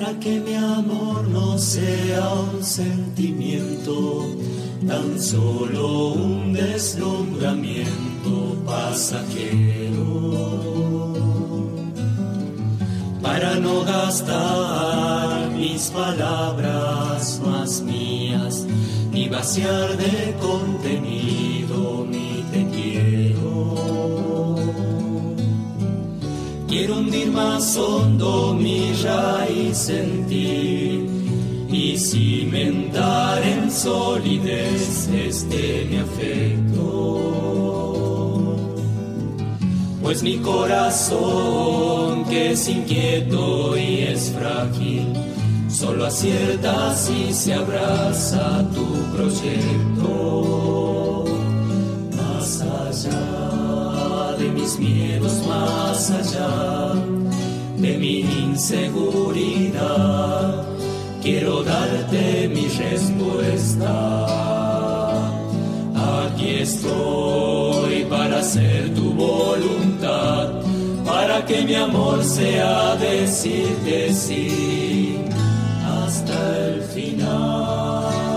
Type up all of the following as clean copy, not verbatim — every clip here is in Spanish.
para que mi amor no sea un sentimiento, tan solo un deslumbramiento pasajero. Para no gastar mis palabras más mías, ni vaciar de contenido mi te quiero. Quiero hundir más hondo mi raíz en ti y cimentar en solidez mi afecto. Pues mi corazón, que es inquieto y es frágil, solo acierta si se abraza tu proyecto. Más allá de mis miedos, más allá de mi inseguridad, quiero darte mi respuesta. Aquí estoy para hacer tu voluntad, para que mi amor sea decirte sí hasta el final.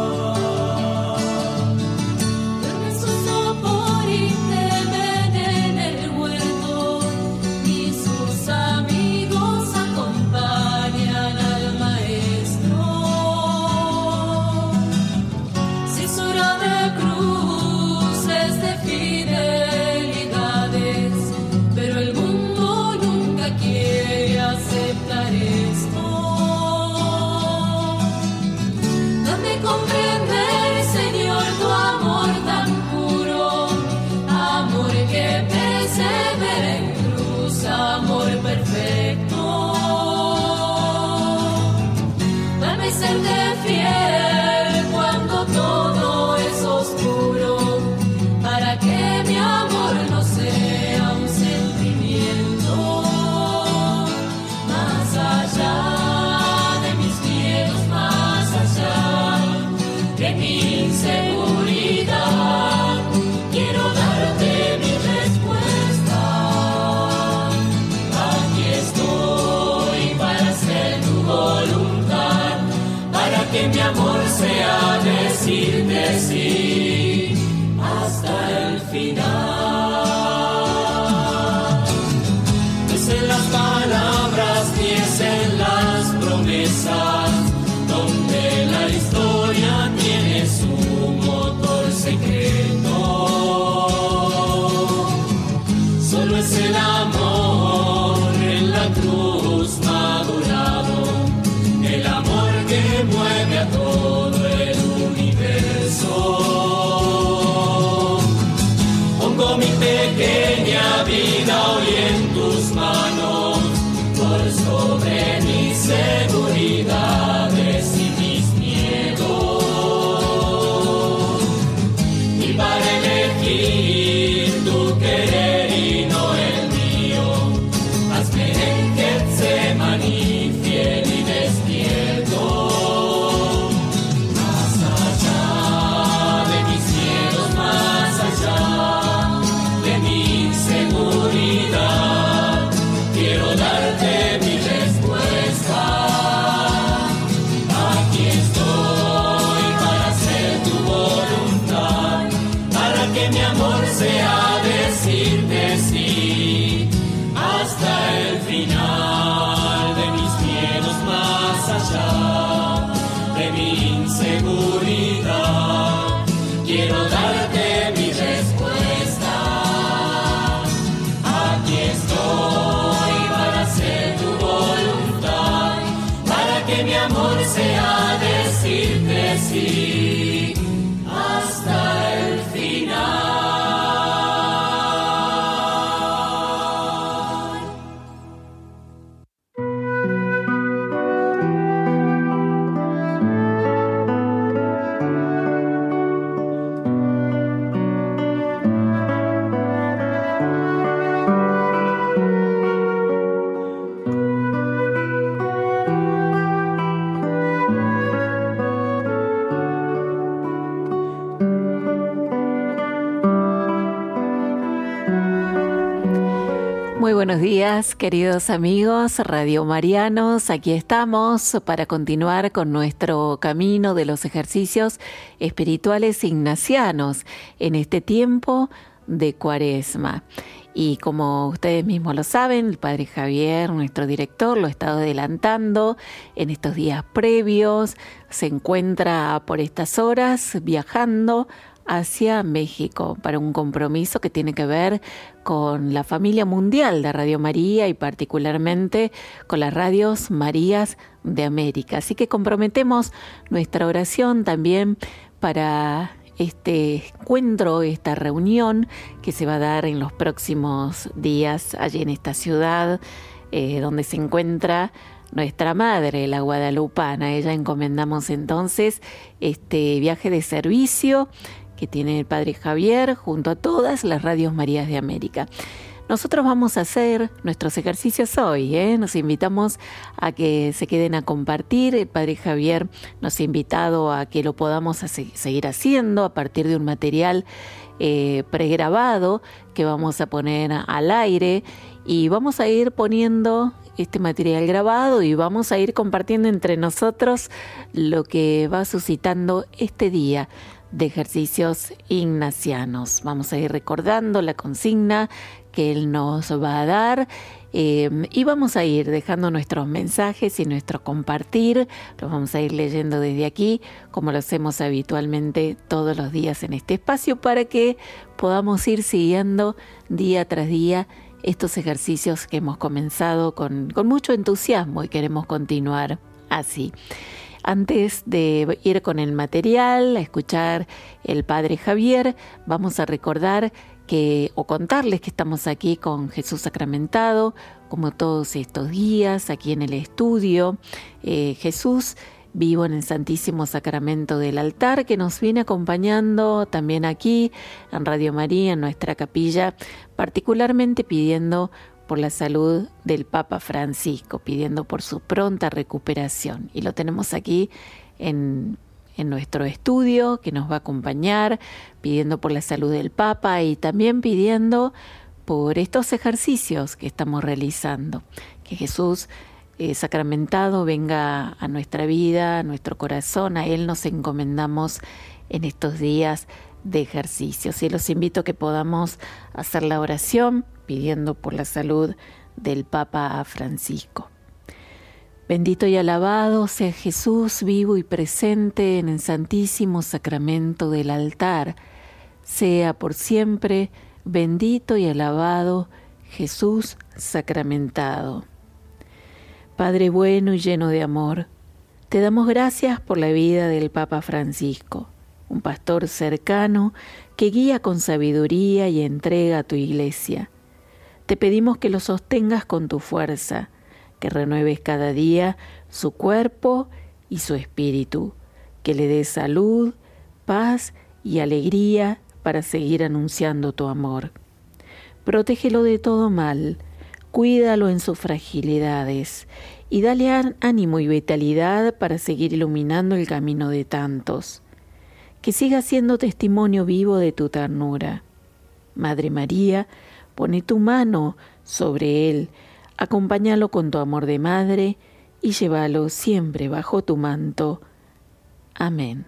Que mi amor sea decirte sí hasta el final. No es en las palabras ni es en las promesas donde la historia tiene su motor secreto. Solo es el amor en la cruz madurado, el amor que mueve a todo el universo. Pongo mi pequeña vida hoy en tus manos, por sobre mis seguridades y mis miedos. Y para elegir tu querer y no el mío, hazme en Getsemaní fiel y despierto. buenos días, queridos amigos radiomarianos. Aquí estamos para continuar con nuestro camino de los ejercicios espirituales ignacianos en este tiempo de Cuaresma. Y como ustedes mismos lo saben, el Padre Javier, nuestro director, lo ha estado adelantando en estos días previos. Se encuentra por estas horas viajando hacia México para un compromiso que tiene que ver con la familia mundial de Radio María y particularmente con las radios Marías de América. Así que comprometemos nuestra oración también para este encuentro, esta reunión que se va a dar en los próximos días allí en esta ciudad donde se encuentra nuestra Madre, la Guadalupana. A ella encomendamos entonces este viaje de servicio que tiene el Padre Javier junto a todas las radios Marías de América. Nosotros vamos a hacer nuestros ejercicios hoy, Nos invitamos a que se queden a compartir. El Padre Javier nos ha invitado a que lo podamos seguir haciendo a partir de un material pregrabado que vamos a poner al aire, y vamos a ir poniendo este material grabado y vamos a ir compartiendo entre nosotros lo que va suscitando este día de ejercicios ignacianos. Vamos a ir recordando la consigna que él nos va a dar y vamos a ir dejando nuestros mensajes y nuestro compartir. Los vamos a ir leyendo desde aquí, como lo hacemos habitualmente todos los días en este espacio, para que podamos ir siguiendo día tras día estos ejercicios que hemos comenzado con mucho entusiasmo y queremos continuar así. Antes de ir con el material, a escuchar el Padre Javier, vamos a recordar o contarles que estamos aquí con Jesús Sacramentado, como todos estos días, aquí en el estudio. Jesús vivo en el Santísimo Sacramento del altar, que nos viene acompañando también aquí en Radio María, en nuestra capilla, particularmente pidiendo por la salud del Papa Francisco, pidiendo por su pronta recuperación. Y lo tenemos aquí en nuestro estudio, que nos va a acompañar, pidiendo por la salud del Papa y también pidiendo por estos ejercicios que estamos realizando. Que Jesús sacramentado venga a nuestra vida, a nuestro corazón. A Él nos encomendamos en estos días de ejercicios. Y los invito a que podamos hacer la oración pidiendo por la salud del Papa Francisco. Bendito y alabado sea Jesús, vivo y presente en el Santísimo Sacramento del altar. Sea por siempre bendito y alabado Jesús sacramentado. Padre bueno y lleno de amor, te damos gracias por la vida del Papa Francisco, un pastor cercano que guía con sabiduría y entrega a tu Iglesia. Te pedimos que lo sostengas con tu fuerza, que renueves cada día su cuerpo y su espíritu, que le des salud, paz y alegría para seguir anunciando tu amor. Protégelo de todo mal, cuídalo en sus fragilidades y dale ánimo y vitalidad para seguir iluminando el camino de tantos. Que siga siendo testimonio vivo de tu ternura. Madre María, pone tu mano sobre él, acompáñalo con tu amor de madre y llévalo siempre bajo tu manto. Amén.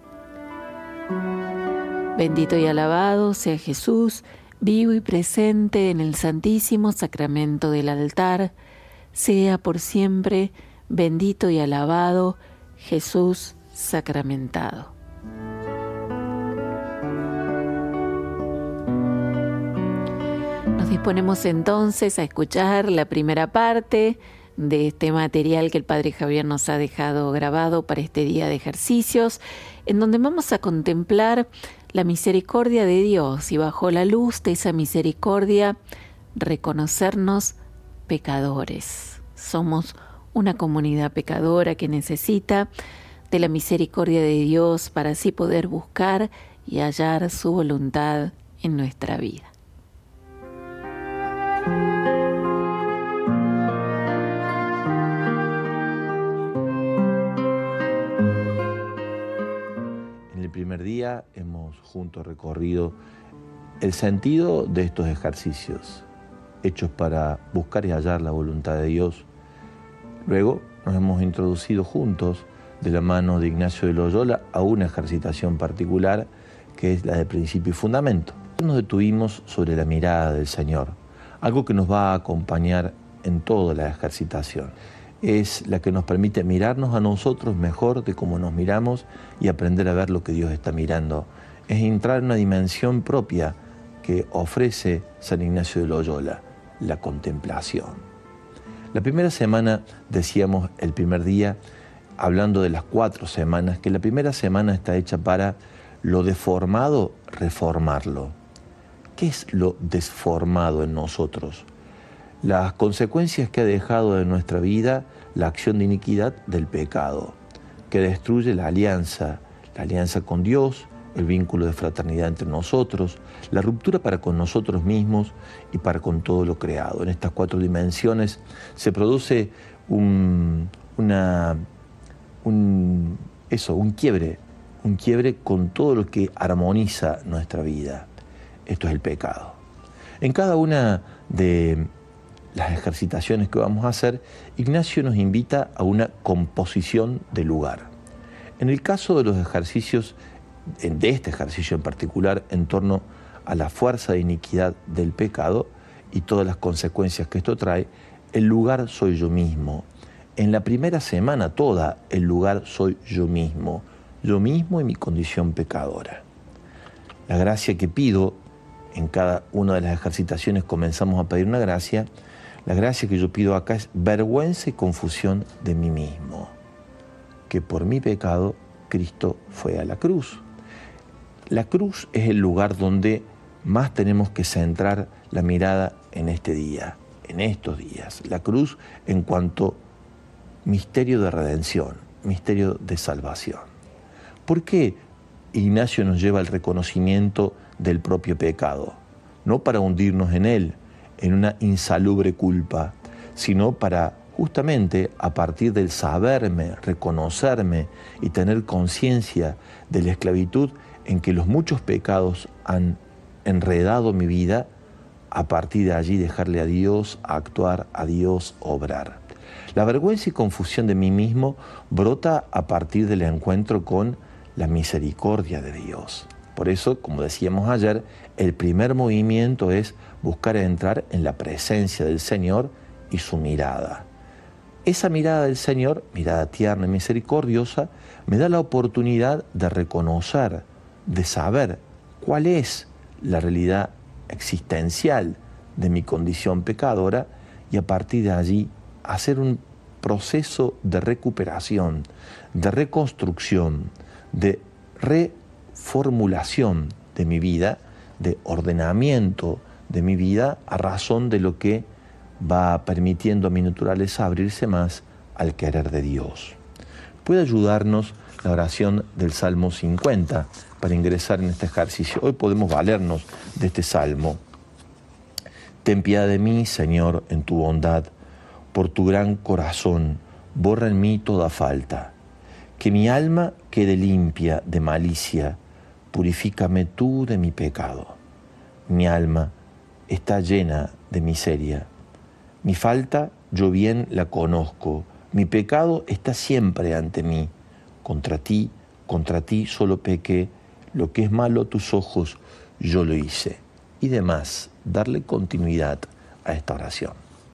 Bendito y alabado sea Jesús, vivo y presente en el Santísimo Sacramento del altar. Sea por siempre bendito y alabado Jesús sacramentado. Nos disponemos entonces a escuchar la primera parte de este material que el Padre Javier nos ha dejado grabado para este día de ejercicios, en donde vamos a contemplar la misericordia de Dios y bajo la luz de esa misericordia reconocernos pecadores. Somos una comunidad pecadora que necesita de la misericordia de Dios para así poder buscar y hallar su voluntad en nuestra vida. En el primer día hemos juntos recorrido el sentido de estos ejercicios. hechos para buscar y hallar la voluntad de Dios. Luego nos hemos introducido juntos, de la mano de Ignacio de Loyola, a una ejercitación particular que es la de principio y fundamento. Nos detuvimos sobre la mirada del Señor, algo que nos va a acompañar en toda la ejercitación. Es la que nos permite mirarnos a nosotros mejor de cómo nos miramos y aprender a ver lo que Dios está mirando. Es entrar en una dimensión propia que ofrece San Ignacio de Loyola, la contemplación. La primera semana, decíamos el primer día, hablando de las 4 semanas, que la primera semana está hecha para lo deformado, reformarlo. ¿Qué es lo desformado en nosotros? Las consecuencias que ha dejado de nuestra vida la acción de iniquidad del pecado, que destruye la alianza con Dios, el vínculo de fraternidad entre nosotros, la ruptura para con nosotros mismos y para con todo lo creado. En estas 4 dimensiones se produce un quiebre con todo lo que armoniza nuestra vida. Esto es el pecado. En cada una de las ejercitaciones que vamos a hacer, Ignacio nos invita a una composición de lugar. En el caso de los ejercicios, de este ejercicio en particular, en torno a la fuerza de iniquidad del pecado y todas las consecuencias que esto trae, el lugar soy yo mismo. En la primera semana toda, el lugar soy yo mismo y mi condición pecadora. La gracia que pido, en cada una de las ejercitaciones comenzamos a pedir una gracia. La gracia que yo pido acá es vergüenza y confusión de mí mismo, que por mi pecado Cristo fue a la cruz. La cruz es el lugar donde más tenemos que centrar la mirada en este día, en estos días. La cruz en cuanto misterio de redención, misterio de salvación. ¿Por qué Ignacio nos lleva al reconocimiento del propio pecado? No para hundirnos en él, en una insalubre culpa, sino para justamente a partir del saberme, reconocerme y tener conciencia de la esclavitud en que los muchos pecados han enredado mi vida, a partir de allí dejarle a Dios actuar, a Dios obrar. La vergüenza y confusión de mí mismo brota a partir del encuentro con la misericordia de Dios. Por eso, como decíamos ayer, el primer movimiento es buscar entrar en la presencia del Señor y su mirada. Esa mirada del Señor, mirada tierna y misericordiosa, me da la oportunidad de reconocer, de saber cuál es la realidad existencial de mi condición pecadora y a partir de allí hacer un proceso de recuperación, de reconstrucción, de reformulación de mi vida, de ordenamiento de mi vida a razón de lo que va permitiendo a mi naturaleza abrirse más al querer de Dios. Puede ayudarnos la oración del Salmo 50 para ingresar en este ejercicio. Hoy podemos valernos de este Salmo. Ten piedad de mí, Señor, en tu bondad, por tu gran corazón, borra en mí toda falta. Que mi alma quede limpia de malicia, purifícame tú de mi pecado. Mi alma está llena de miseria. Mi falta yo bien la conozco, mi pecado está siempre ante mí. Contra ti solo pequé, lo que es malo a tus ojos yo lo hice. Y demás, darle continuidad a esta oración.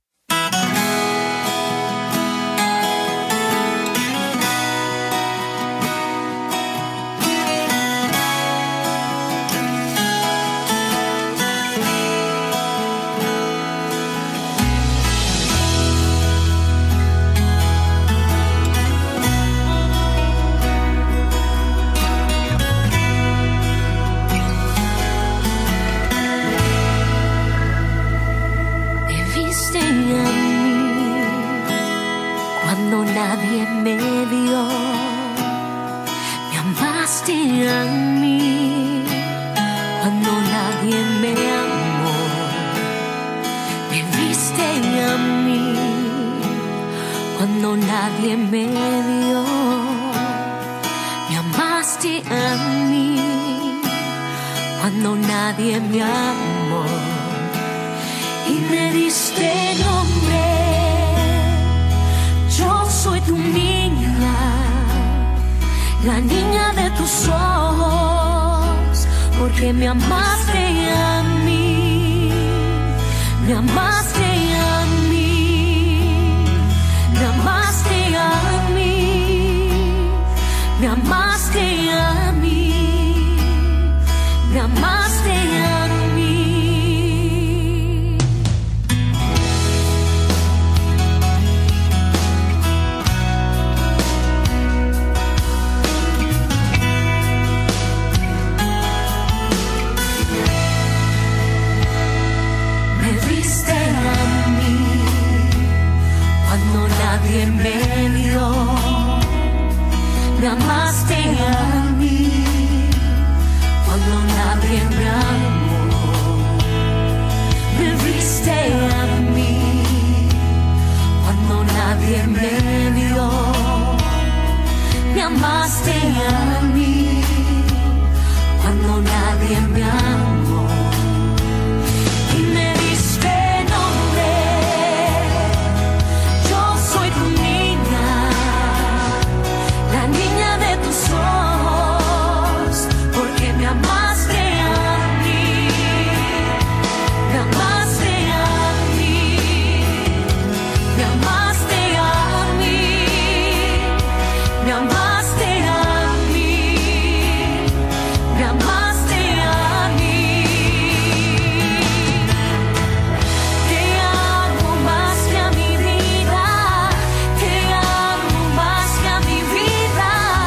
Nadie me vio, me amaste a mí cuando nadie me amó, me viste a mí cuando nadie me vio, me amaste a mí cuando nadie me amó y me diste nombre. Yo soy tu niña, la niña de tus ojos, porque me amaste a mí, me amaste a mí, me amaste a mí, me amaste a mí, me amaste a mí. Nadie me dio, me amaste a mí cuando nadie me amó, me viste a mí cuando nadie me dio, me amaste a mí cuando nadie me amó y me diste nombre. Porque me amaste a mí, me amaste a mí, me amaste a mí, me amaste a mí, me amaste a mí. Te amo más que a mi vida, te amo más que a mi vida.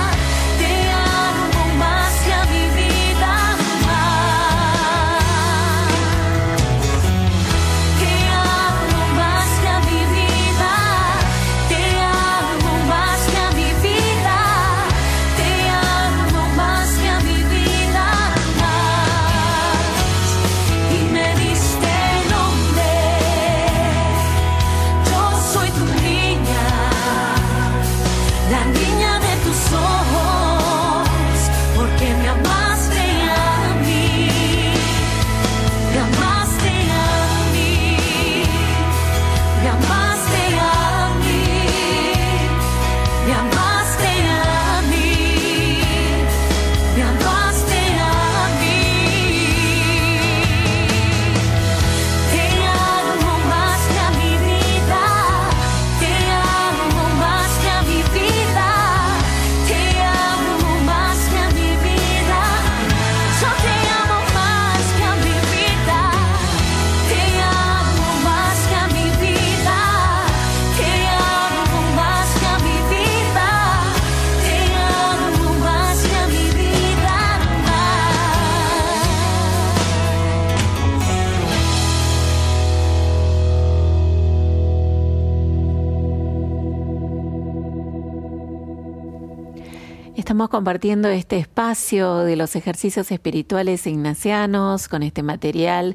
Estamos compartiendo este espacio de los ejercicios espirituales ignacianos con este material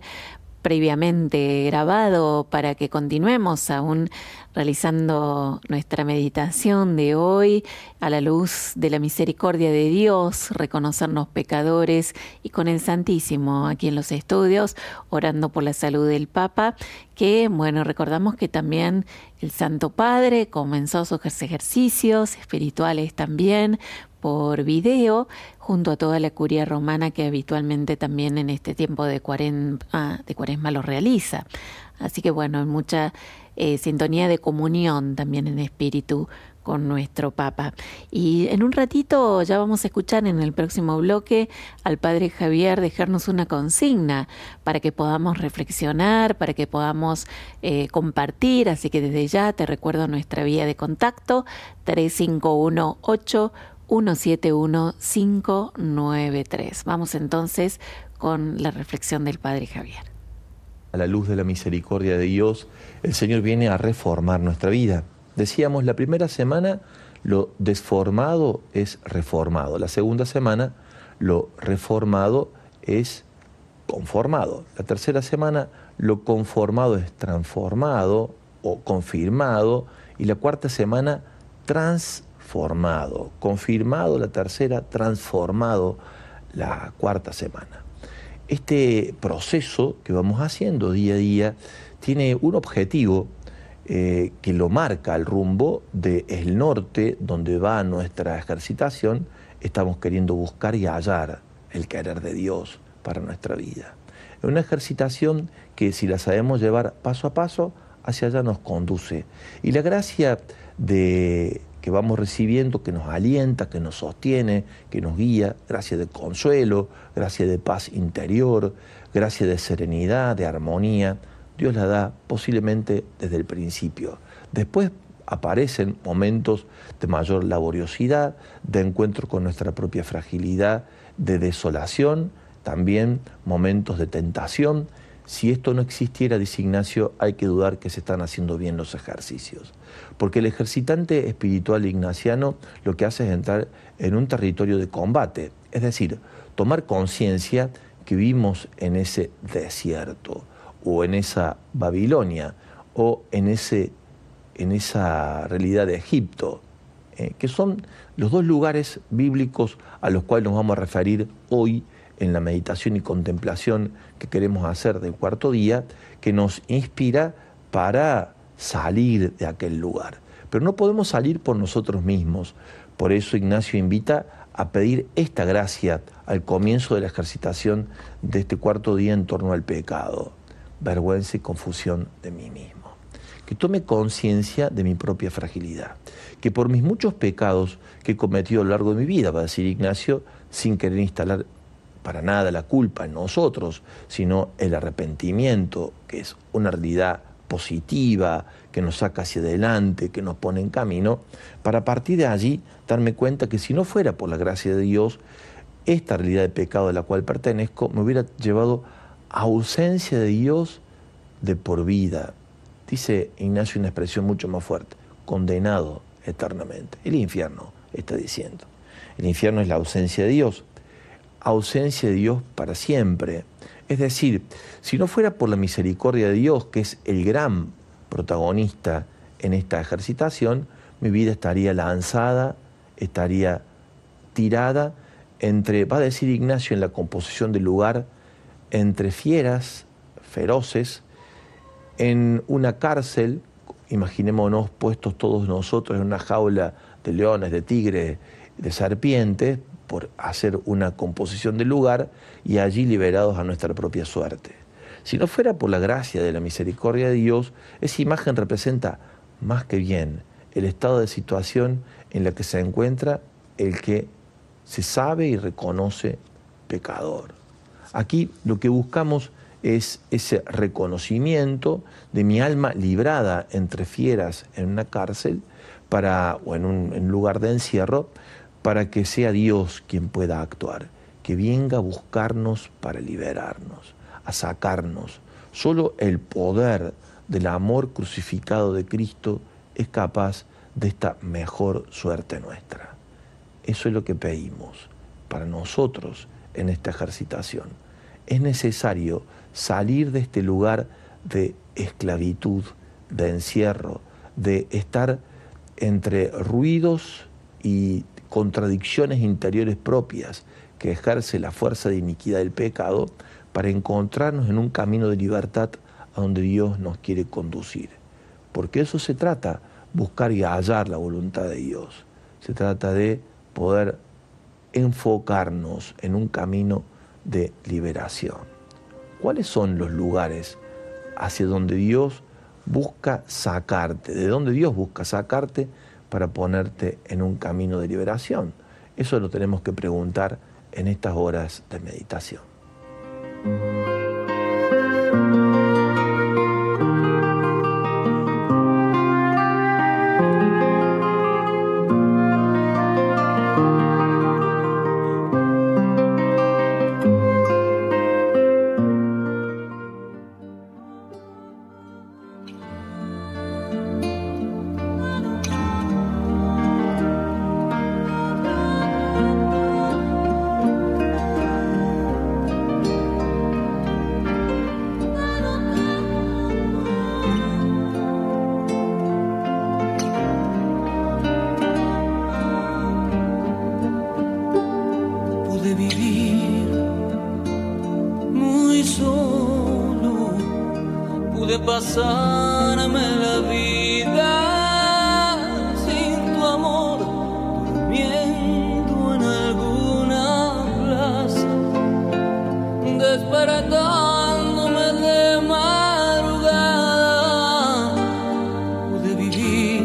previamente grabado para que continuemos aún realizando nuestra meditación de hoy a la luz de la misericordia de Dios, reconocernos pecadores y con el Santísimo aquí en los estudios, orando por la salud del Papa, que bueno, recordamos que también el Santo Padre comenzó sus ejercicios espirituales también por video, junto a toda la curia romana que habitualmente también en este tiempo de Cuaresma lo realiza. Así que bueno, en mucha sintonía de comunión también en espíritu con nuestro Papa. Y en un ratito ya vamos a escuchar en el próximo bloque al Padre Javier dejarnos una consigna para que podamos reflexionar, para que podamos compartir. Así que desde ya te recuerdo nuestra vía de contacto 3518-171-593. Vamos entonces con la reflexión del Padre Javier. A la luz de la misericordia de Dios, el Señor viene a reformar nuestra vida. Decíamos, la primera semana lo desformado es reformado. La segunda semana lo reformado es conformado. La tercera semana lo conformado es transformado o confirmado. Y la cuarta semana transformado. Confirmado la tercera, transformado la cuarta semana. Este proceso que vamos haciendo día a día tiene un objetivo que lo marca el rumbo del norte, donde va nuestra ejercitación. Estamos queriendo buscar y hallar el querer de Dios para nuestra vida. Es una ejercitación que, si la sabemos llevar paso a paso, hacia allá nos conduce. Y la gracia que vamos recibiendo, que nos alienta, que nos sostiene, que nos guía, gracia de consuelo, gracia de paz interior, gracia de serenidad, de armonía, Dios la da posiblemente desde el principio. Después aparecen momentos de mayor laboriosidad, de encuentro con nuestra propia fragilidad, de desolación, también momentos de tentación. Si esto no existiera, dice Ignacio, hay que dudar que se están haciendo bien los ejercicios. Porque el ejercitante espiritual ignaciano lo que hace es entrar en un territorio de combate, es decir, tomar conciencia que vivimos en ese desierto, o en esa Babilonia, o en esa realidad de Egipto, que son los dos lugares bíblicos a los cuales nos vamos a referir hoy en la meditación y contemplación que queremos hacer del cuarto día, que nos inspira para salir de aquel lugar. Pero no podemos salir por nosotros mismos. Por eso Ignacio invita a pedir esta gracia al comienzo de la ejercitación de este cuarto día en torno al pecado. Vergüenza y confusión de mí mismo. Que tome conciencia de mi propia fragilidad. Que por mis muchos pecados que he cometido a lo largo de mi vida, va a decir Ignacio, sin querer instalar para nada la culpa en nosotros, sino el arrepentimiento, que es una realidad positiva, que nos saca hacia adelante, que nos pone en camino, para a partir de allí darme cuenta que si no fuera por la gracia de Dios, esta realidad de pecado a la cual pertenezco me hubiera llevado a ausencia de Dios de por vida. Dice Ignacio una expresión mucho más fuerte: condenado eternamente. El infierno, está diciendo. El infierno es la ausencia de Dios. Ausencia de Dios para siempre. Es decir, si no fuera por la misericordia de Dios, que es el gran protagonista en esta ejercitación, mi vida estaría lanzada, estaría tirada entre, va a decir Ignacio en la composición del lugar, entre fieras feroces, en una cárcel, imaginémonos puestos todos nosotros en una jaula de leones, de tigres, de serpientes, por hacer una composición del lugar, y allí liberados a nuestra propia suerte. Si no fuera por la gracia de la misericordia de Dios, esa imagen representa más que bien el estado de situación en la que se encuentra el que se sabe y reconoce pecador. Aquí lo que buscamos es ese reconocimiento de mi alma librada entre fieras en una cárcel o en un lugar de encierro, para que sea Dios quien pueda actuar, que venga a buscarnos para liberarnos, a sacarnos. Solo el poder del amor crucificado de Cristo es capaz de esta mejor suerte nuestra. Eso es lo que pedimos para nosotros en esta ejercitación. Es necesario salir de este lugar de esclavitud, de encierro, de estar entre ruidos y contradicciones interiores propias que ejerce la fuerza de iniquidad del pecado, para encontrarnos en un camino de libertad a donde Dios nos quiere conducir. Porque eso se trata, buscar y hallar la voluntad de Dios. Se trata de poder enfocarnos en un camino de liberación. ¿Cuáles son los lugares hacia donde Dios busca sacarte? ¿De dónde Dios busca sacarte para ponerte en un camino de liberación? Eso lo tenemos que preguntar en estas horas de meditación. pasarme la vida sin tu amor, durmiendo en alguna plaza, despertándome de madrugada. Pude vivir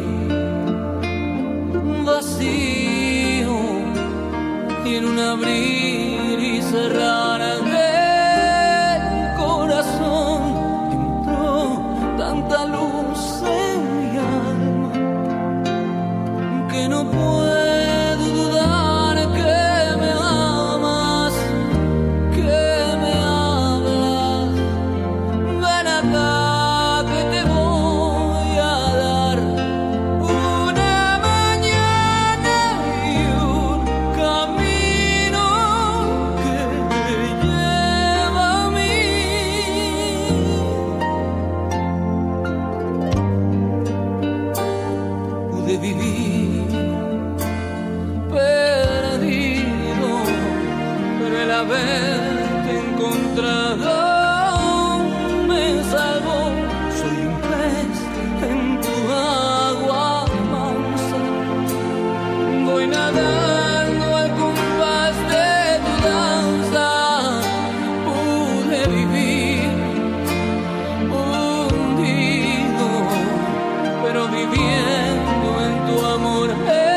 vacío y en un abrir y cerrar del corazón entró tanta luz en mi alma que no puedo dudar que me amas, que me hablas. Ven acá que te voy a dar una mañana y un camino que te lleva a mí. Pude vivir perdido, pero el haberte encontrado me salvó. Soy un pez en tu agua mansa, voy nadando al compás de tu danza. Pude vivir hundido, pero viviendo en tu amor.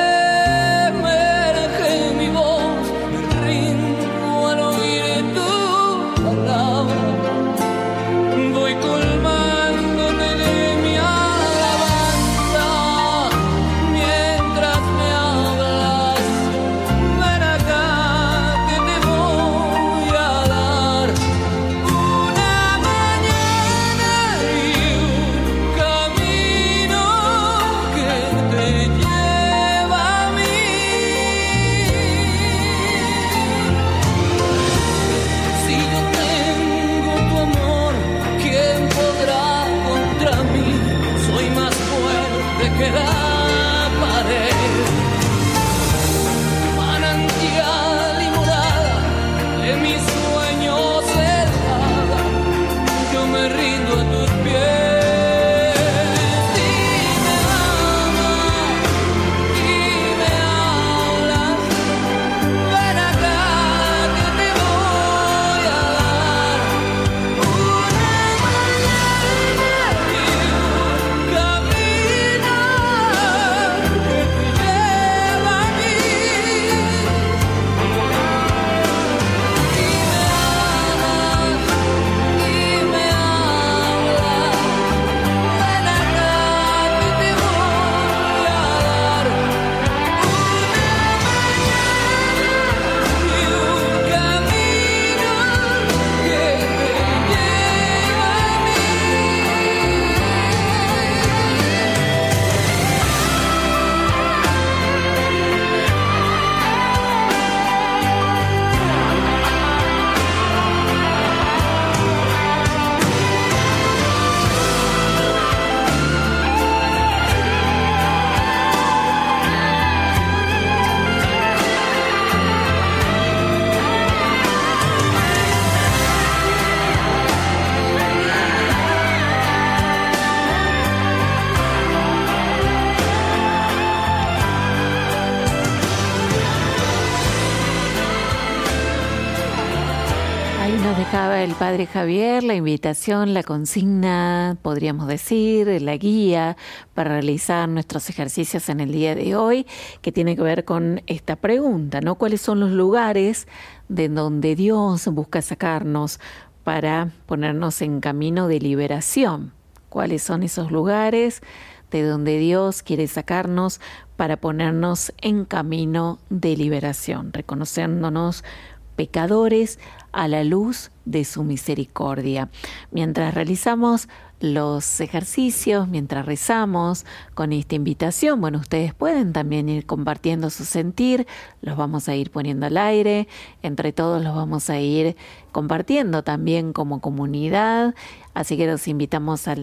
Emerge mi voz, me rindo al oír tu palabra. Voy colmándote de mi alabanza mientras me hablas. Ven acá que te voy a dar una mañana y un camino que te lleva a mí. Si yo tengo tu amor, ¿quién podrá contra mí? Soy más fuerte que la pared, manantial y morada de mis sueños helada. Yo me rindo a tus pies. Si me amas y me hablas, ven acá que te voy a dar una mañana y un camino que te lleva a mí. Si me amas y me hablas, ven acá que te voy a dar una mañana y un camino que te lleva a mí. Ahí nos dejaba el Padre Javier la invitación, la consigna, podríamos decir, la guía para realizar nuestros ejercicios en el día de hoy, que tiene que ver con esta pregunta, ¿no? ¿Cuáles son los lugares de donde Dios busca sacarnos para ponernos en camino de liberación? ¿Cuáles son esos lugares de donde Dios quiere sacarnos para ponernos en camino de liberación, reconociéndonos pecadores a la luz de su misericordia? Mientras realizamos los ejercicios, mientras rezamos con esta invitación, bueno, ustedes pueden también ir compartiendo su sentir, los vamos a ir poniendo al aire, entre todos los vamos a ir compartiendo también como comunidad, así que los invitamos al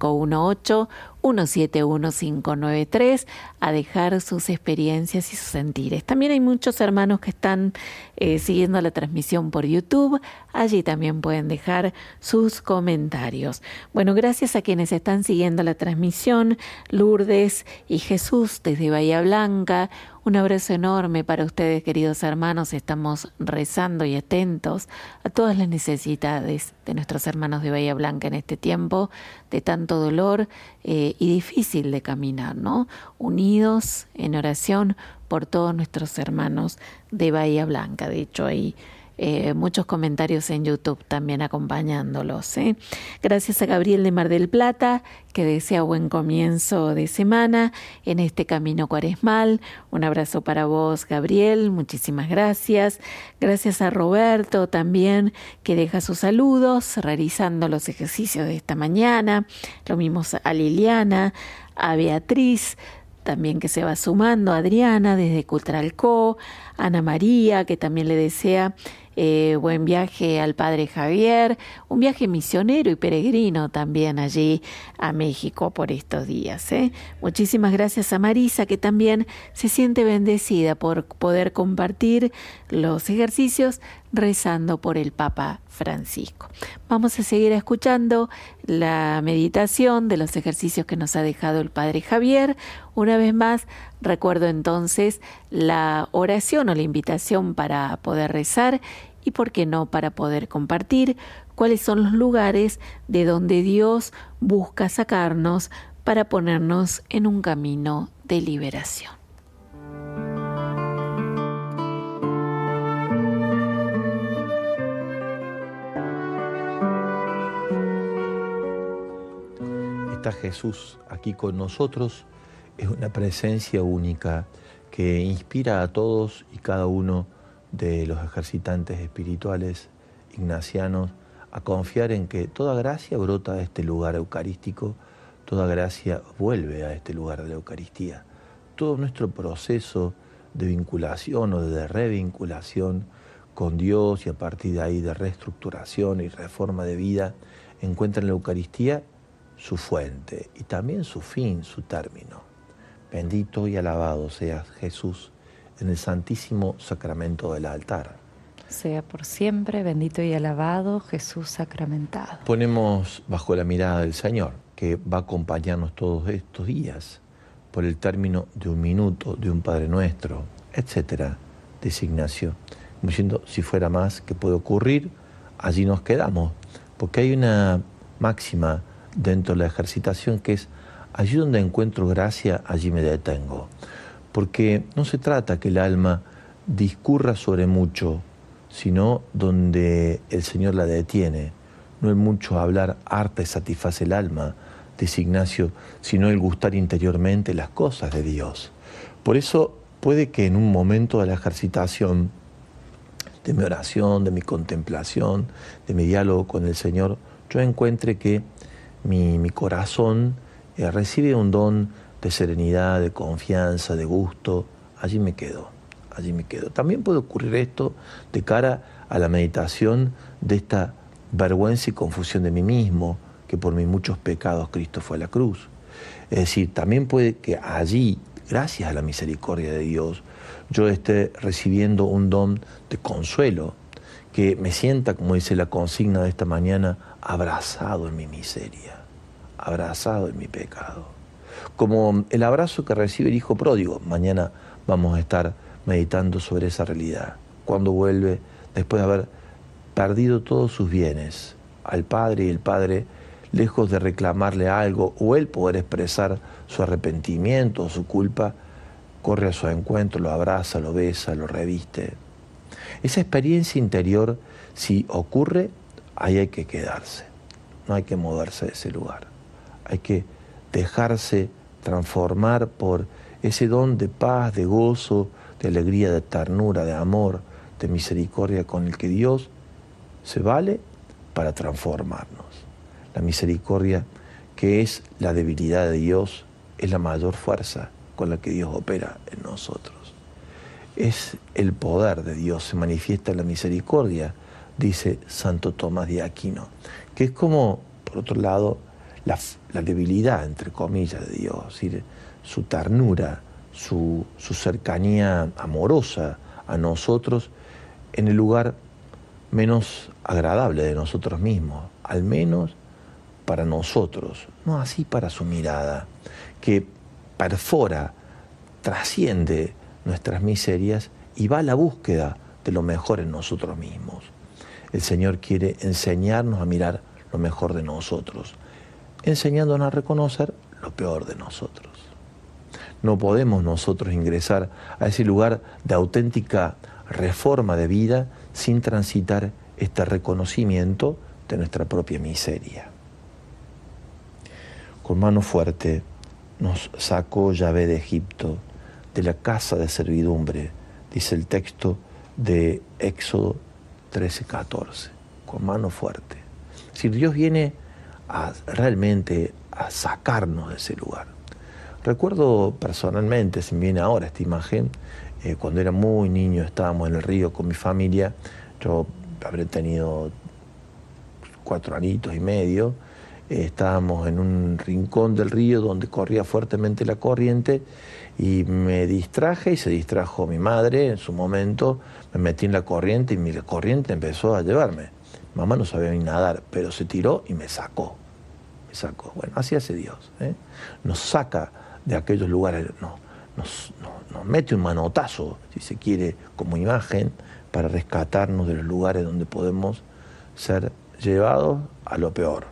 3518-171593 a dejar sus experiencias y sus sentires. También hay muchos hermanos que están siguiendo la transmisión por YouTube, allí también pueden dejar sus comentarios. Bueno, gracias a quienes están siguiendo la transmisión, Lourdes y Jesús desde Bahía Blanca. Un abrazo enorme para ustedes, queridos hermanos. Estamos rezando y atentos a todas las necesidades de nuestros hermanos de Bahía Blanca en este tiempo de tanto dolor y difícil de caminar, ¿no? Unidos en oración por todos nuestros hermanos de Bahía Blanca. De hecho, hay muchos comentarios en YouTube también acompañándolos. Gracias a Gabriel de Mar del Plata, que desea buen comienzo de semana en este camino cuaresmal. Un abrazo para vos, Gabriel, muchísimas gracias. Gracias a Roberto también, que deja sus saludos realizando los ejercicios de esta mañana. Lo mismo a Liliana, a Beatriz, también que se va sumando, Adriana desde Cutralcó, Ana María, que también le desea buen viaje al Padre Javier, un viaje misionero y peregrino también allí a México por estos días. Muchísimas gracias a Marisa, que también se siente bendecida por poder compartir los ejercicios rezando por el Papa Francisco. Vamos a seguir escuchando la meditación de los ejercicios que nos ha dejado el Padre Javier. Una vez más, recuerdo entonces la oración o la invitación para poder rezar y, por qué no, para poder compartir cuáles son los lugares de donde Dios busca sacarnos para ponernos en un camino de liberación. Está Jesús aquí con nosotros, es una presencia única que inspira a todos y cada uno de los ejercitantes espirituales ignacianos a confiar en que toda gracia brota de este lugar eucarístico, toda gracia vuelve a este lugar de la Eucaristía. Todo nuestro proceso de vinculación o de revinculación con Dios y a partir de ahí de reestructuración y reforma de vida encuentra en la Eucaristía su fuente y también su fin, su término. Bendito y alabado seas, Jesús, en el santísimo sacramento del altar. Sea por siempre bendito y alabado Jesús sacramentado. Ponemos bajo la mirada del Señor, que va a acompañarnos todos estos días, por el término de un minuto, de un Padre Nuestro, etcétera, designación. Como diciendo, si fuera más que puede ocurrir, allí nos quedamos, porque hay una máxima dentro de la ejercitación que es: allí donde encuentro gracia, allí me detengo. Porque no se trata que el alma discurra sobre mucho, sino donde el Señor la detiene. No el mucho hablar harta y satisface el alma, dice Ignacio, sino el gustar interiormente las cosas de Dios. Por eso puede que en un momento de la ejercitación, de mi oración, de mi contemplación, de mi diálogo con el Señor, yo encuentre que mi corazón recibe un don de serenidad, de confianza, de gusto. Allí me quedo, allí me quedo. También puede ocurrir esto de cara a la meditación de esta vergüenza y confusión de mí mismo, que por mis muchos pecados Cristo fue a la cruz. Es decir, también puede que allí, gracias a la misericordia de Dios, yo esté recibiendo un don de consuelo, que me sienta, como dice la consigna de esta mañana, abrazado en mi miseria, abrazado en mi pecado. Como el abrazo que recibe el hijo pródigo. Mañana vamos a estar meditando sobre esa realidad. Cuando vuelve, después de haber perdido todos sus bienes, al Padre, y el Padre, lejos de reclamarle algo o él poder expresar su arrepentimiento o su culpa, corre a su encuentro, lo abraza, lo besa, lo reviste. Esa experiencia interior, si ocurre, ahí hay que quedarse. No hay que moverse de ese lugar. Hay que dejarse transformar por ese don de paz, de gozo, de alegría, de ternura, de amor, de misericordia con el que Dios se vale para transformarnos. La misericordia, que es la debilidad de Dios, es la mayor fuerza con la que Dios opera en nosotros. Es el poder de Dios, se manifiesta en la misericordia, dice Santo Tomás de Aquino, que es como, por otro lado, la debilidad, entre comillas, de Dios, es decir, su ternura, su cercanía amorosa a nosotros en el lugar menos agradable de nosotros mismos, al menos para nosotros, no así para su mirada, que perfora, trasciende nuestras miserias y va a la búsqueda de lo mejor en nosotros mismos. El Señor quiere enseñarnos a mirar lo mejor de nosotros, enseñándonos a reconocer lo peor de nosotros. No podemos nosotros ingresar a ese lugar de auténtica reforma de vida sin transitar este reconocimiento de nuestra propia miseria. Con mano fuerte nos sacó Yahvé de Egipto, de la casa de servidumbre, dice el texto de Éxodo 13:14, con mano fuerte. Es decir, Dios viene realmente a sacarnos de ese lugar. Recuerdo personalmente, se me viene ahora esta imagen, cuando era muy niño, estábamos en el río con mi familia, yo habré tenido 4 añitos y medio, estábamos en un rincón del río donde corría fuertemente la corriente y me distraje y se distrajo mi madre en su momento, me metí en la corriente y mi corriente empezó a llevarme. Mamá no sabía ni nadar, pero se tiró y me sacó. Bueno, así hace Dios, ¿eh? Nos saca de aquellos lugares, nos mete un manotazo, si se quiere, como imagen, para rescatarnos de los lugares donde podemos ser llevados a lo peor.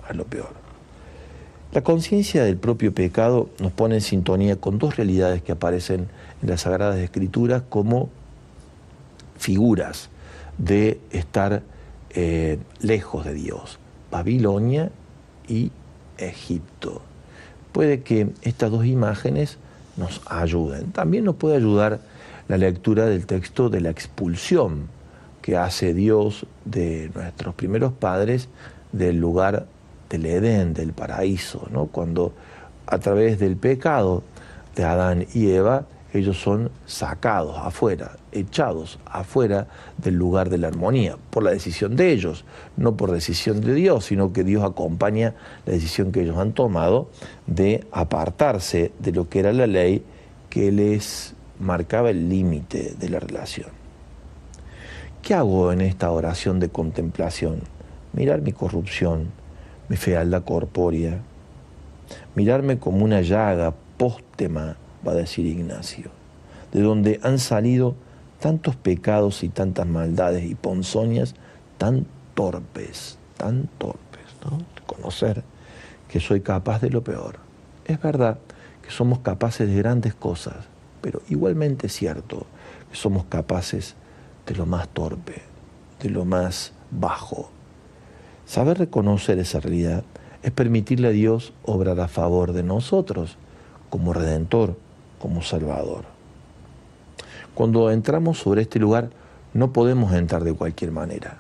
La conciencia del propio pecado nos pone en sintonía con 2 realidades que aparecen en las Sagradas Escrituras como figuras de estar lejos de Dios: Babilonia y Egipto. Puede que estas 2 imágenes nos ayuden. También nos puede ayudar la lectura del texto de la expulsión que hace Dios de nuestros primeros padres del lugar del Edén, del paraíso, ¿no? Cuando a través del pecado de Adán y Eva, ellos son sacados afuera, echados afuera del lugar de la armonía, por la decisión de ellos, no por decisión de Dios, sino que Dios acompaña la decisión que ellos han tomado de apartarse de lo que era la ley que les marcaba el límite de la relación. ¿Qué hago en esta oración de contemplación? Mirar mi corrupción, mi fealdad corpórea, mirarme como una llaga póstema, va a decir Ignacio, de donde han salido tantos pecados y tantas maldades y ponzoñas tan torpes, ¿no? Reconocer que soy capaz de lo peor. Es verdad que somos capaces de grandes cosas, pero igualmente es cierto que somos capaces de lo más torpe, de lo más bajo. Saber reconocer esa realidad es permitirle a Dios obrar a favor de nosotros, como Redentor, como Salvador. Cuando entramos sobre este lugar, no podemos entrar de cualquier manera.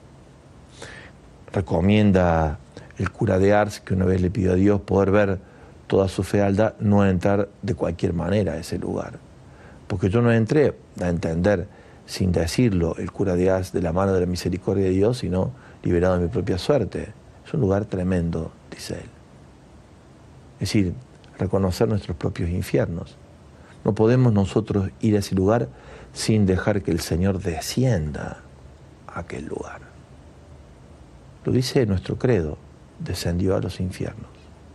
Recomienda el cura de Ars, que una vez le pidió a Dios poder ver toda su fealdad, no entrar de cualquier manera a ese lugar. Porque yo no entré a entender, sin decirlo, el cura de Ars de la mano de la misericordia de Dios, sino liberado de mi propia suerte. Es un lugar tremendo, dice él. Es decir, reconocer nuestros propios infiernos. No podemos nosotros ir a ese lugar sin dejar que el Señor descienda a aquel lugar. Lo dice nuestro credo: descendió a los infiernos.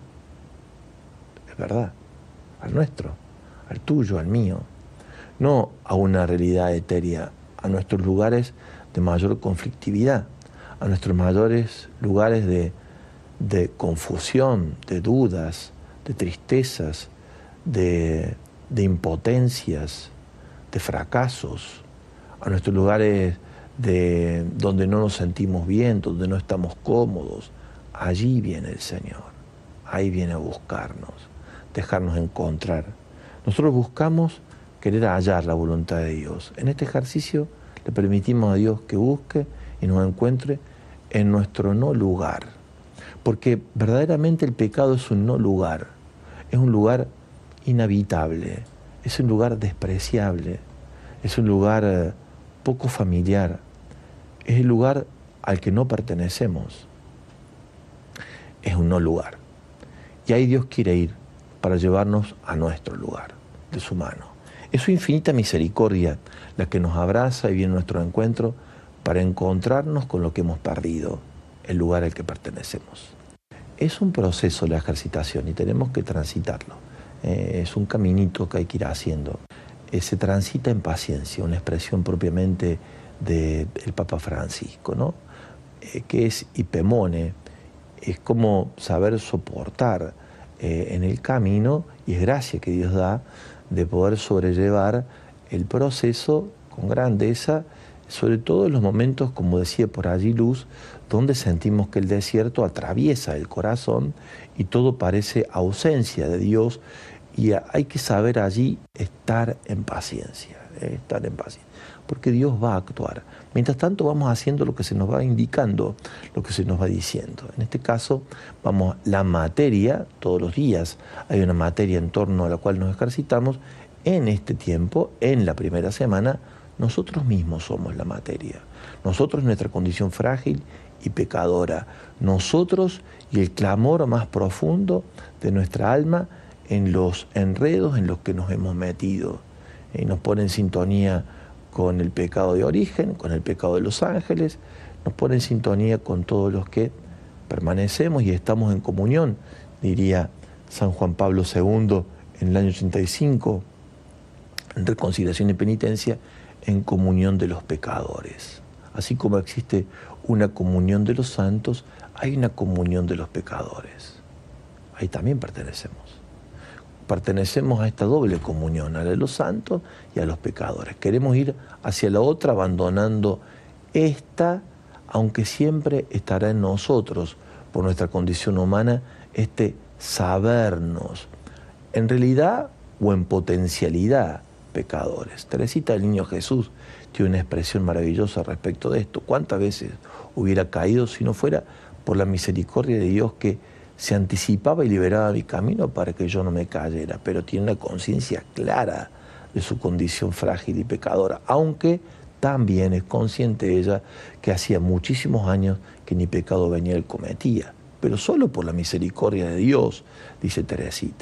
Es verdad, al nuestro, al tuyo, al mío. No a una realidad etérea, a nuestros lugares de mayor conflictividad, a nuestros mayores lugares de confusión, de dudas, de tristezas, de impotencias, de fracasos, a nuestros lugares donde no nos sentimos bien, donde no estamos cómodos. Allí viene el Señor, ahí viene a buscarnos, dejarnos encontrar. Nosotros buscamos querer hallar la voluntad de Dios. En este ejercicio le permitimos a Dios que busque y nos encuentre en nuestro no lugar. Porque verdaderamente el pecado es un no lugar, es un lugar inhabitable, es un lugar despreciable, es un lugar poco familiar, es el lugar al que no pertenecemos, es un no lugar. Y ahí Dios quiere ir para llevarnos a nuestro lugar, de su mano. Es su infinita misericordia la que nos abraza y viene a nuestro encuentro para encontrarnos con lo que hemos perdido, el lugar al que pertenecemos. Es un proceso la ejercitación y tenemos que transitarlo. Es un caminito que hay que ir haciendo. Se transita en paciencia, una expresión propiamente del Papa Francisco, ¿no? Que es hipemone, es como saber soportar en el camino, y es gracia que Dios da de poder sobrellevar el proceso con grandeza, sobre todo en los momentos, como decía por allí Luz, donde sentimos que el desierto atraviesa el corazón y todo parece ausencia de Dios, y hay que saber allí estar en paciencia, porque Dios va a actuar. Mientras tanto vamos haciendo lo que se nos va indicando, lo que se nos va diciendo. En este caso, la materia, todos los días hay una materia en torno a la cual nos ejercitamos. En este tiempo, en la primera semana, nosotros mismos somos la materia. Nosotros, nuestra condición frágil y pecadora. Nosotros y el clamor más profundo de nuestra alma en los enredos en los que nos hemos metido. Y nos pone en sintonía con el pecado de origen, con el pecado de los ángeles, nos pone en sintonía con todos los que permanecemos y estamos en comunión, diría San Juan Pablo II en el año 85, en reconciliación y penitencia, en comunión de los pecadores. Así como existe una comunión de los santos, hay una comunión de los pecadores. Ahí también pertenecemos. Pertenecemos a esta doble comunión, a la de los santos y a los pecadores. Queremos ir hacia la otra abandonando esta, aunque siempre estará en nosotros, por nuestra condición humana, este sabernos, en realidad o en potencialidad, pecadores. Teresita del Niño Jesús tiene una expresión maravillosa respecto de esto. ¿Cuántas veces hubiera caído si no fuera por la misericordia de Dios que se anticipaba y liberaba mi camino para que yo no me cayera? Pero tiene una conciencia clara de su condición frágil y pecadora, aunque también es consciente ella que hacía muchísimos años que ni pecado venial cometía, pero solo por la misericordia de Dios, dice Teresita.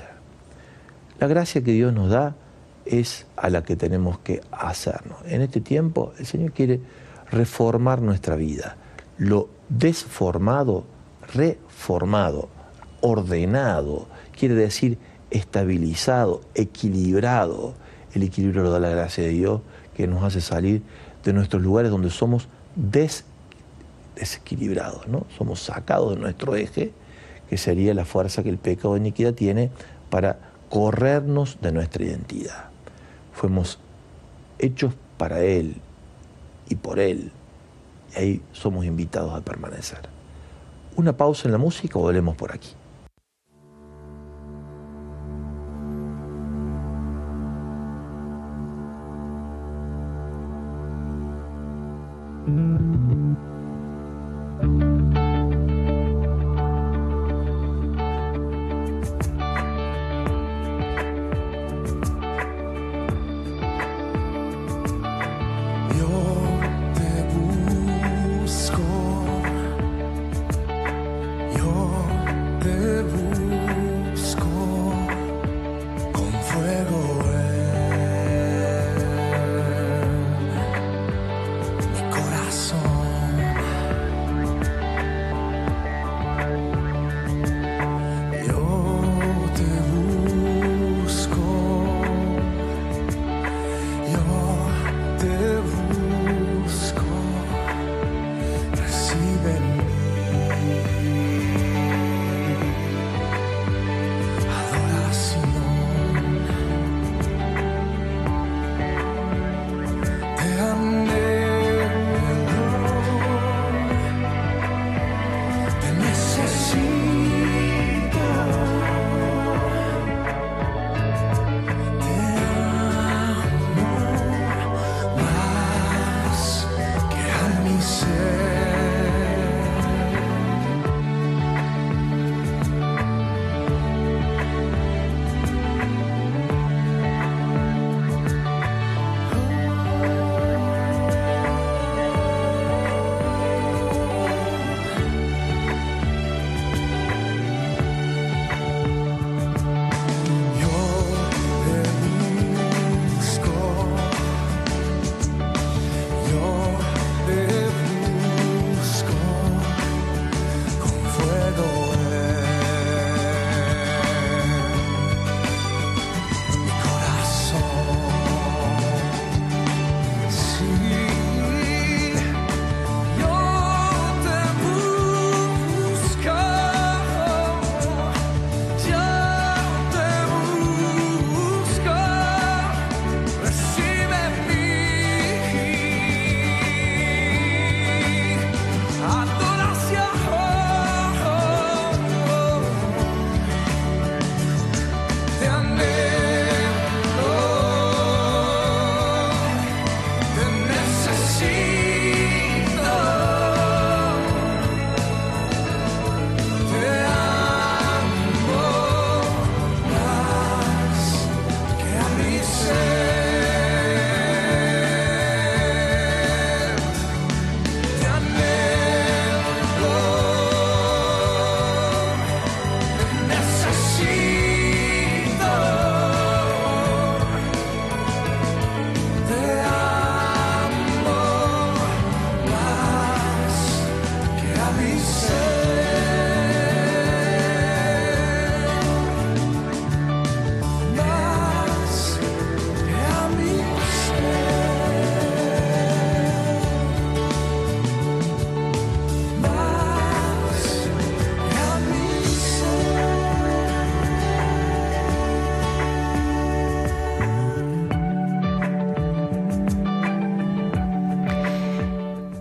La gracia que Dios nos da es a la que tenemos que hacernos. En este tiempo el Señor quiere reformar nuestra vida. Lo desformado, reformado, ordenado, quiere decir estabilizado, equilibrado. El equilibrio lo da la gracia de Dios, que nos hace salir de nuestros lugares donde somos desequilibrados, ¿no? Somos sacados de nuestro eje, que sería la fuerza que el pecado de iniquidad tiene para corrernos de nuestra identidad. Fuimos hechos para Él y por Él, y ahí somos invitados a permanecer. Una pausa en la música o volvemos por aquí. Corazón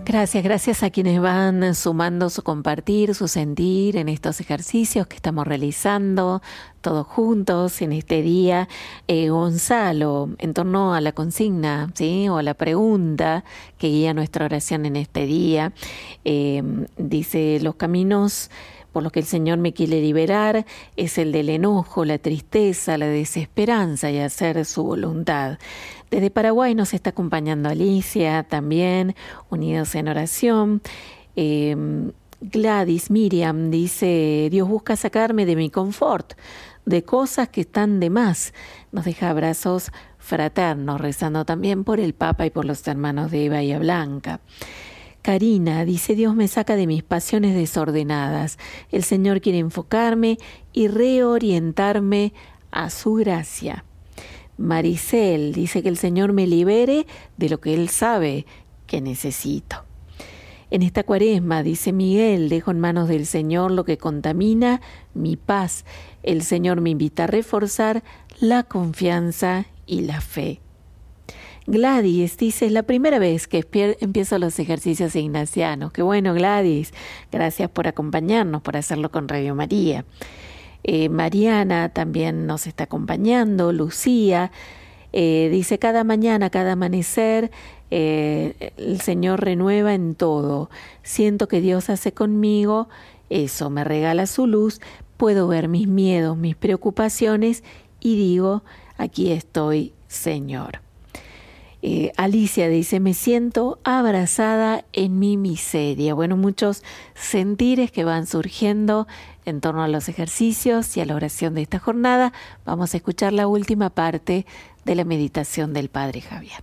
Gracias a quienes van sumando su compartir, su sentir en estos ejercicios que estamos realizando todos juntos en este día. Gonzalo, en torno a la consigna, ¿sí? O a la pregunta que guía nuestra oración en este día, dice: los caminos por los que el Señor me quiere liberar es el del enojo, la tristeza, la desesperanza y hacer su voluntad. Desde Paraguay nos está acompañando Alicia también, unidos en oración. Gladys Miriam dice: Dios busca sacarme de mi confort, de cosas que están de más. Nos deja abrazos fraternos, rezando también por el Papa y por los hermanos de Bahía Blanca. Karina dice: Dios me saca de mis pasiones desordenadas. El Señor quiere enfocarme y reorientarme a su gracia. Maricel dice que el Señor me libere de lo que Él sabe que necesito. En esta Cuaresma, dice Miguel, dejo en manos del Señor lo que contamina mi paz. El Señor me invita a reforzar la confianza y la fe. Gladys dice: es la primera vez que empiezo los ejercicios ignacianos. Qué bueno, Gladys. Gracias por acompañarnos, por hacerlo con Radio María. Mariana también nos está acompañando. Lucía dice: cada mañana, cada amanecer, el Señor renueva en todo. Siento que Dios hace conmigo eso, me regala su luz. Puedo ver mis miedos, mis preocupaciones y digo: aquí estoy, Señor. Alicia dice: me siento abrazada en mi miseria. Bueno, muchos sentires que van surgiendo en torno a los ejercicios y a la oración de esta jornada. Vamos a escuchar la última parte de la meditación del Padre Javier.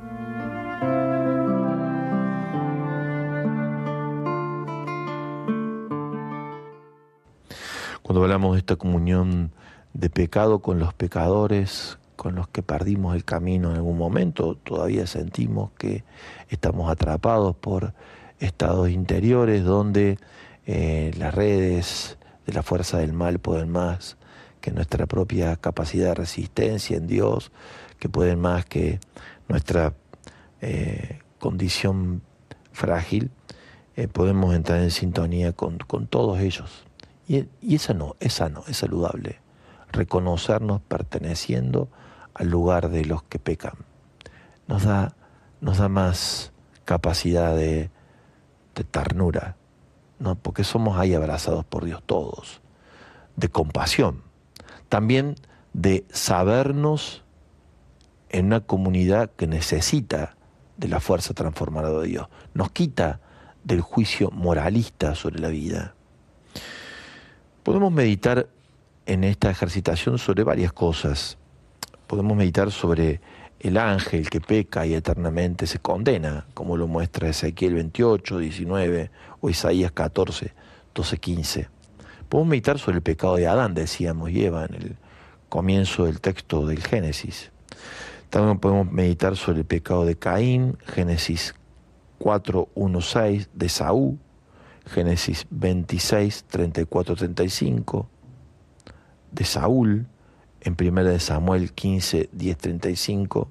Cuando hablamos de esta comunión de pecado con los pecadores, con los que perdimos el camino en algún momento, todavía sentimos que estamos atrapados por estados interiores donde las redes de la fuerza del mal pueden más que nuestra propia capacidad de resistencia en Dios, que pueden más que nuestra condición frágil. Podemos entrar en sintonía con todos ellos. Y esa no, es saludable. Reconocernos perteneciendo al lugar de los que pecan. Nos da más capacidad de ternura, ¿no? Porque somos ahí abrazados por Dios todos. De compasión. También de sabernos en una comunidad que necesita de la fuerza transformadora de Dios. Nos quita del juicio moralista sobre la vida. Podemos meditar en esta ejercitación sobre varias cosas. Podemos meditar sobre el ángel que peca y eternamente se condena, como lo muestra Ezequiel 28, 19 o Isaías 14, 12, 15. Podemos meditar sobre el pecado de Adán, decíamos, y Eva en el comienzo del texto del Génesis. También podemos meditar sobre el pecado de Caín, Génesis 4, 1, 6, de Saúl, Génesis 26, 34, 35, de Saúl, en 1 Samuel 15, 10, 35.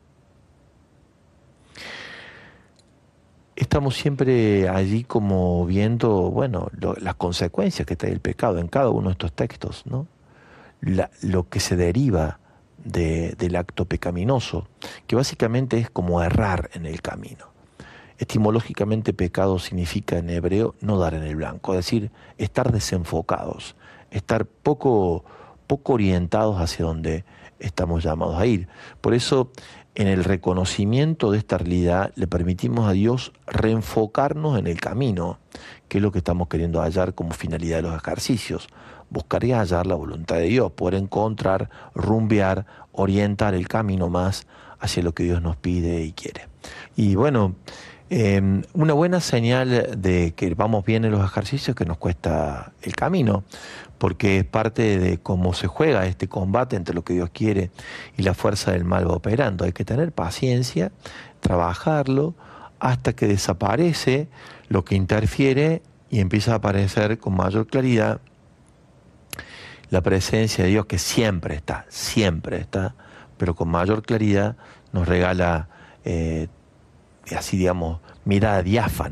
Estamos siempre allí como viendo, bueno, las consecuencias que trae el pecado en cada uno de estos textos, ¿no? Lo que se deriva del acto pecaminoso, que básicamente es como errar en el camino. Etimológicamente, pecado significa en hebreo no dar en el blanco, es decir, estar desenfocados, estar poco orientados hacia donde estamos llamados a ir. Por eso, en el reconocimiento de esta realidad, le permitimos a Dios reenfocarnos en el camino, que es lo que estamos queriendo hallar como finalidad de los ejercicios. Buscaría hallar la voluntad de Dios, poder encontrar, rumbear, orientar el camino más hacia lo que Dios nos pide y quiere. Y bueno, una buena señal de que vamos bien en los ejercicios es que nos cuesta el camino, porque es parte de cómo se juega este combate entre lo que Dios quiere y la fuerza del mal va operando. Hay que tener paciencia, trabajarlo, hasta que desaparece lo que interfiere y empieza a aparecer con mayor claridad la presencia de Dios, que siempre está, pero con mayor claridad nos regala, así digamos, mirada diáfana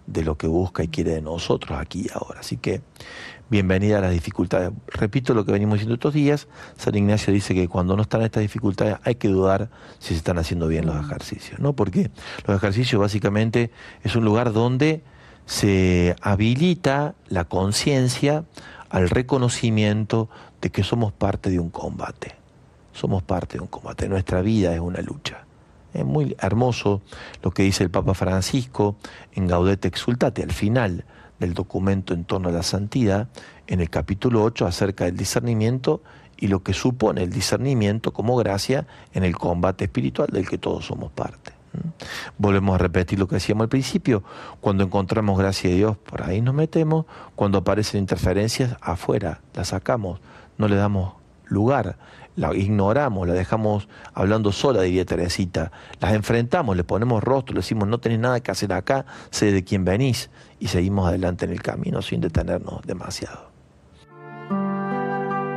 de lo que busca y quiere de nosotros aquí y ahora. Así que bienvenida a las dificultades. Repito lo que venimos diciendo estos días. San Ignacio dice que cuando no están estas dificultades hay que dudar si se están haciendo bien los ejercicios, ¿no? Porque los ejercicios básicamente es un lugar donde se habilita la conciencia al reconocimiento de que somos parte de un combate. Somos parte de un combate. Nuestra vida es una lucha. Es muy hermoso lo que dice el Papa Francisco en Gaudete Exsultate, al final del documento en torno a la santidad, en el capítulo 8, acerca del discernimiento y lo que supone el discernimiento como gracia en el combate espiritual del que todos somos parte. Volvemos a repetir lo que decíamos al principio: cuando encontramos gracia de Dios, por ahí nos metemos; cuando aparecen interferencias, afuera, las sacamos, no le damos lugar, la ignoramos, la dejamos hablando sola, diría Teresita, las enfrentamos, le ponemos rostro, le decimos no tenés nada que hacer acá, sé de quién venís, y seguimos adelante en el camino sin detenernos demasiado.